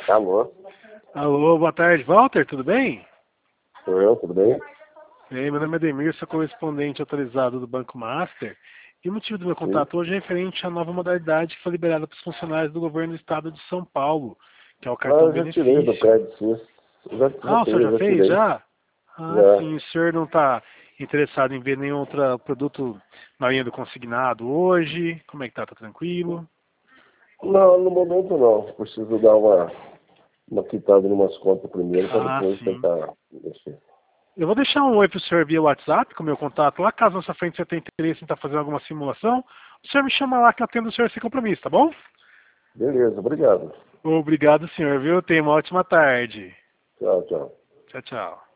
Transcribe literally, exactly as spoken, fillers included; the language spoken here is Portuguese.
Alô? Alô, boa tarde, Walter, tudo bem? Sou eu, tudo bem? Ei, meu nome é Ademir, sou correspondente autorizado do Banco Master. E o motivo do meu Sim. contato hoje é referente à nova modalidade que foi liberada para os funcionários do governo do estado de São Paulo, que é o Ah, cartão eu já tirei do benefício. crédito, sim. Eu Já, já Ah, o senhor fiz, já já fez? tirei. Já? Ah, Já. sim, o senhor não está interessado em ver nenhum outro produto na linha do consignado hoje? Como é que tá? Tá tranquilo? Não, no momento não. Preciso dar uma, uma quitada em umas contas primeiro para Ah, depois sim. tentar investir. Eu vou deixar um oi pro senhor via WhatsApp, com o meu contato lá, caso na sua frente você tenha interesse em estar fazendo alguma simulação, o senhor me chama lá que eu atendo o senhor sem compromisso, tá bom? Beleza, obrigado. Obrigado, senhor, viu? Tenha uma ótima tarde. Tchau, tchau. Tchau, tchau.